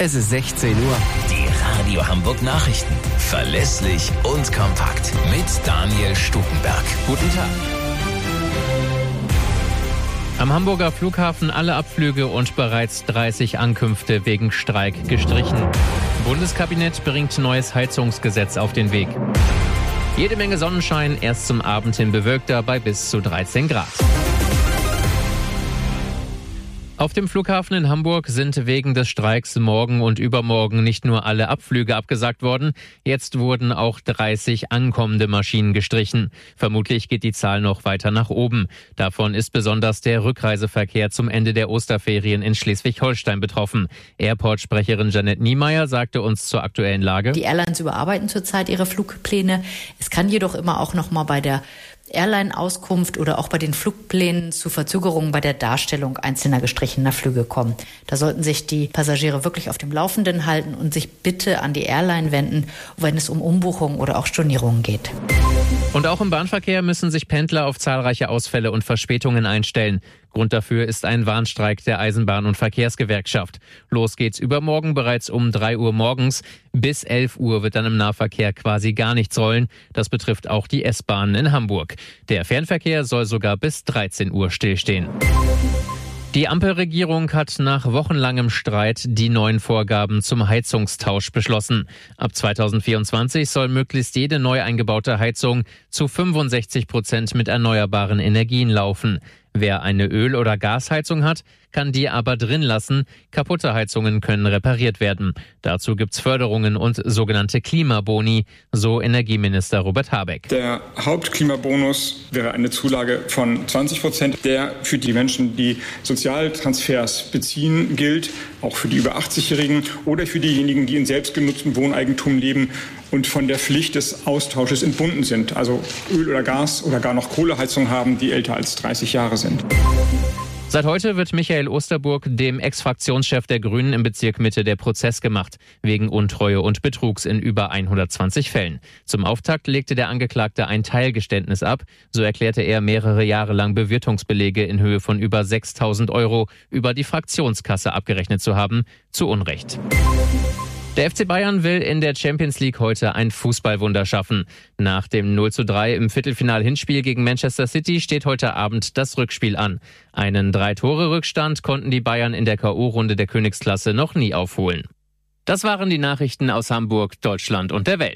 Es ist 16 Uhr. Die Radio Hamburg Nachrichten. Verlässlich und kompakt. Mit Daniel Stukenberg. Guten Tag. Am Hamburger Flughafen alle Abflüge und bereits 30 Ankünfte wegen Streik gestrichen. Bundeskabinett bringt neues Heizungsgesetz auf den Weg. Jede Menge Sonnenschein, erst zum Abend hin bewölkter bei bis zu 13 Grad. Auf dem Flughafen in Hamburg sind wegen des Streiks morgen und übermorgen nicht nur alle Abflüge abgesagt worden, jetzt wurden auch 30 ankommende Maschinen gestrichen. Vermutlich geht die Zahl noch weiter nach oben. Davon ist besonders der Rückreiseverkehr zum Ende der Osterferien in Schleswig-Holstein betroffen. Airport-Sprecherin Janette Niemeyer sagte uns zur aktuellen Lage: Die Airlines überarbeiten zurzeit ihre Flugpläne. Es kann jedoch immer auch noch mal bei der Airline-Auskunft oder auch bei den Flugplänen zu Verzögerungen bei der Darstellung einzelner gestrichener Flüge kommen. Da sollten sich die Passagiere wirklich auf dem Laufenden halten und sich bitte an die Airline wenden, wenn es um Umbuchungen oder auch Stornierungen geht. Und auch im Bahnverkehr müssen sich Pendler auf zahlreiche Ausfälle und Verspätungen einstellen. Grund dafür ist ein Warnstreik der Eisenbahn- und Verkehrsgewerkschaft. Los geht's übermorgen bereits um 3 Uhr morgens. Bis 11 Uhr wird dann im Nahverkehr quasi gar nichts rollen. Das betrifft auch die S-Bahnen in Hamburg. Der Fernverkehr soll sogar bis 13 Uhr stillstehen. Die Ampelregierung hat nach wochenlangem Streit die neuen Vorgaben zum Heizungstausch beschlossen. Ab 2024 soll möglichst jede neu eingebaute Heizung zu 65% mit erneuerbaren Energien laufen. Wer eine Öl- oder Gasheizung hat, kann die aber drin lassen. Kaputte Heizungen können repariert werden. Dazu gibt's Förderungen und sogenannte Klimaboni, so Energieminister Robert Habeck. Der Hauptklimabonus wäre eine Zulage von 20%, der für die Menschen, die Sozialtransfers beziehen, gilt, auch für die über 80-Jährigen oder für diejenigen, die in selbstgenutztem Wohneigentum leben und von der Pflicht des Austausches entbunden sind, also Öl- oder Gas- oder gar noch Kohleheizung haben, die älter als 30 Jahre sind. Seit heute wird Michael Osterburg, dem Ex-Fraktionschef der Grünen im Bezirk Mitte, der Prozess gemacht, wegen Untreue und Betrugs in über 120 Fällen. Zum Auftakt legte der Angeklagte ein Teilgeständnis ab. So erklärte er, mehrere Jahre lang Bewirtungsbelege in Höhe von über 6.000 € über die Fraktionskasse abgerechnet zu haben, zu Unrecht. Der FC Bayern will in der Champions League heute ein Fußballwunder schaffen. Nach dem 0:3 im Viertelfinal-Hinspiel gegen Manchester City steht heute Abend das Rückspiel an. Einen 3-Tore-Rückstand konnten die Bayern in der K.O.-Runde der Königsklasse noch nie aufholen. Das waren die Nachrichten aus Hamburg, Deutschland und der Welt.